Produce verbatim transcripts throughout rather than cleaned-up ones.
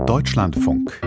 Deutschlandfunk.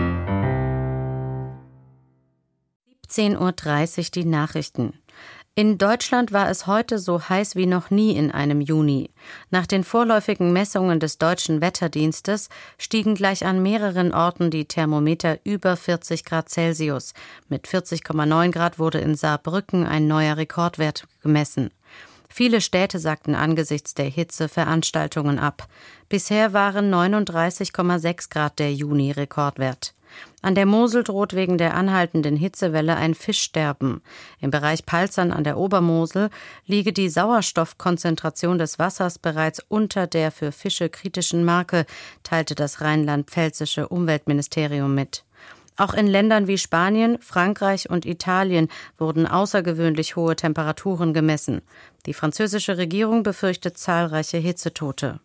siebzehn Uhr dreißig die Nachrichten. In Deutschland war es heute so heiß wie noch nie in einem Juni. Nach den vorläufigen Messungen des Deutschen Wetterdienstes stiegen gleich an mehreren Orten die Thermometer über vierzig Grad Celsius. Mit vierzig Komma neun Grad wurde in Saarbrücken ein neuer Rekordwert gemessen. Viele Städte sagten angesichts der Hitze Veranstaltungen ab. Bisher waren neununddreißig Komma sechs Grad der Juni-Rekordwert. An der Mosel droht wegen der anhaltenden Hitzewelle ein Fischsterben. Im Bereich Palzern an der Obermosel liege die Sauerstoffkonzentration des Wassers bereits unter der für Fische kritischen Marke, teilte das rheinland-pfälzische Umweltministerium mit. Auch in Ländern wie Spanien, Frankreich und Italien wurden außergewöhnlich hohe Temperaturen gemessen. Die französische Regierung befürchtet zahlreiche Hitzetote.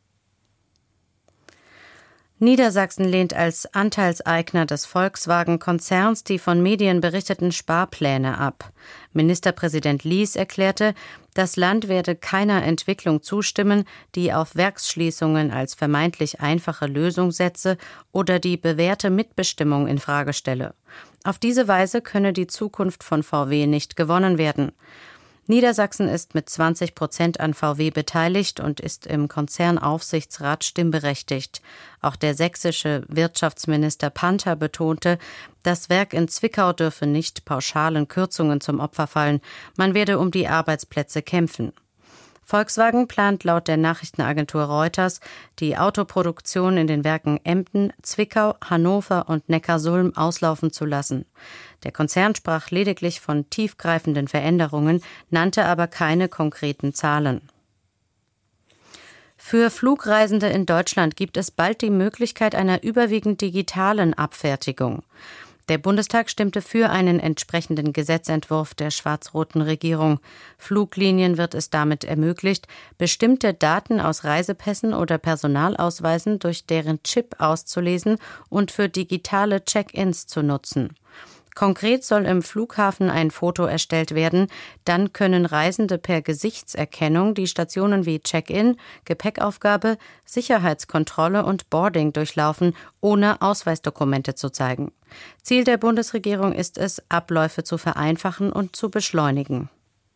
Niedersachsen lehnt als Anteilseigner des Volkswagen-Konzerns die von Medien berichteten Sparpläne ab. Ministerpräsident Lies erklärte, das Land werde keiner Entwicklung zustimmen, die auf Werksschließungen als vermeintlich einfache Lösung setze oder die bewährte Mitbestimmung in Frage stelle. Auf diese Weise könne die Zukunft von V W nicht gewonnen werden. Niedersachsen ist mit zwanzig Prozent an V W beteiligt und ist im Konzernaufsichtsrat stimmberechtigt. Auch der sächsische Wirtschaftsminister Panther betonte, das Werk in Zwickau dürfe nicht pauschalen Kürzungen zum Opfer fallen. Man werde um die Arbeitsplätze kämpfen. Volkswagen plant laut der Nachrichtenagentur Reuters, die Autoproduktion in den Werken Emden, Zwickau, Hannover und Neckarsulm auslaufen zu lassen. Der Konzern sprach lediglich von tiefgreifenden Veränderungen, nannte aber keine konkreten Zahlen. Für Flugreisende in Deutschland gibt es bald die Möglichkeit einer überwiegend digitalen Abfertigung. Der Bundestag stimmte für einen entsprechenden Gesetzentwurf der schwarz-roten Regierung. Fluglinien wird es damit ermöglicht, bestimmte Daten aus Reisepässen oder Personalausweisen durch deren Chip auszulesen und für digitale Check-ins zu nutzen. Konkret soll im Flughafen ein Foto erstellt werden, dann können Reisende per Gesichtserkennung die Stationen wie Check-in, Gepäckaufgabe, Sicherheitskontrolle und Boarding durchlaufen, ohne Ausweisdokumente zu zeigen. Ziel der Bundesregierung ist es, Abläufe zu vereinfachen und zu beschleunigen.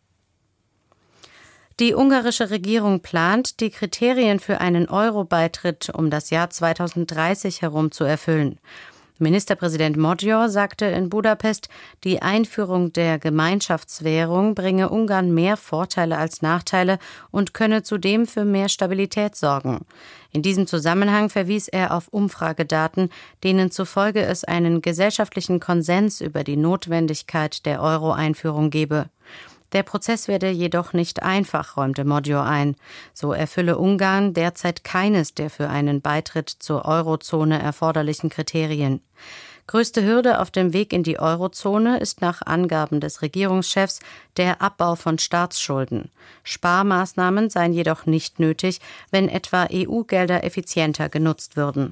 Die ungarische Regierung plant, die Kriterien für einen Euro-Beitritt um das Jahr zweitausenddreißig herum zu erfüllen. Ministerpräsident Magyar sagte in Budapest, die Einführung der Gemeinschaftswährung bringe Ungarn mehr Vorteile als Nachteile und könne zudem für mehr Stabilität sorgen. In diesem Zusammenhang verwies er auf Umfragedaten, denen zufolge es einen gesellschaftlichen Konsens über die Notwendigkeit der Euro-Einführung gebe. Der Prozess werde jedoch nicht einfach, räumte Magyar ein. So erfülle Ungarn derzeit keines der für einen Beitritt zur Eurozone erforderlichen Kriterien. Größte Hürde auf dem Weg in die Eurozone ist nach Angaben des Regierungschefs der Abbau von Staatsschulden. Sparmaßnahmen seien jedoch nicht nötig, wenn etwa E U-Gelder effizienter genutzt würden.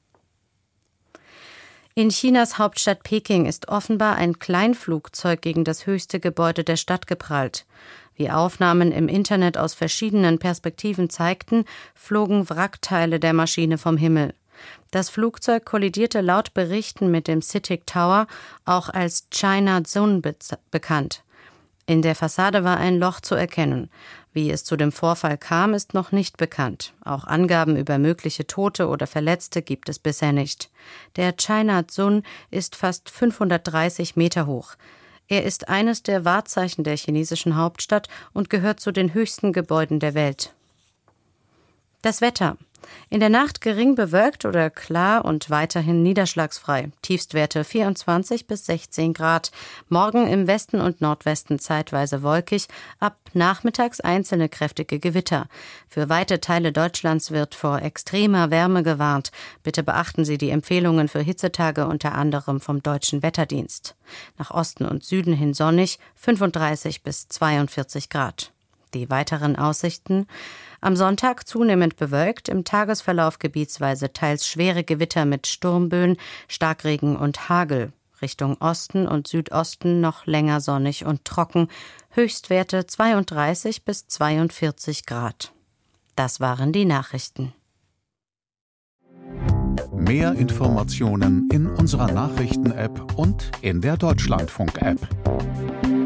In Chinas Hauptstadt Peking ist offenbar ein Kleinflugzeug gegen das höchste Gebäude der Stadt geprallt. Wie Aufnahmen im Internet aus verschiedenen Perspektiven zeigten, flogen Wrackteile der Maschine vom Himmel. Das Flugzeug kollidierte laut Berichten mit dem CITIC Tower, auch als China Zone be- bekannt. In der Fassade war ein Loch zu erkennen. Wie es zu dem Vorfall kam, ist noch nicht bekannt. Auch Angaben über mögliche Tote oder Verletzte gibt es bisher nicht. Der China Zone ist fast fünfhundertdreißig Meter hoch. Er ist eines der Wahrzeichen der chinesischen Hauptstadt und gehört zu den höchsten Gebäuden der Welt. Das Wetter. In der Nacht gering bewölkt oder klar und weiterhin niederschlagsfrei. Tiefstwerte vierundzwanzig bis sechzehn Grad. Morgen im Westen und Nordwesten zeitweise wolkig. Ab nachmittags einzelne kräftige Gewitter. Für weite Teile Deutschlands wird vor extremer Wärme gewarnt. Bitte beachten Sie die Empfehlungen für Hitzetage unter anderem vom Deutschen Wetterdienst. Nach Osten und Süden hin sonnig, fünfunddreißig bis zweiundvierzig Grad. Die weiteren Aussichten: Am Sonntag zunehmend bewölkt, im Tagesverlauf gebietsweise teils schwere Gewitter mit Sturmböen, Starkregen und Hagel. Richtung Osten und Südosten noch länger sonnig und trocken, Höchstwerte zweiunddreißig bis zweiundvierzig Grad. Das waren die Nachrichten. Mehr Informationen in unserer Nachrichten-App und in der Deutschlandfunk-App.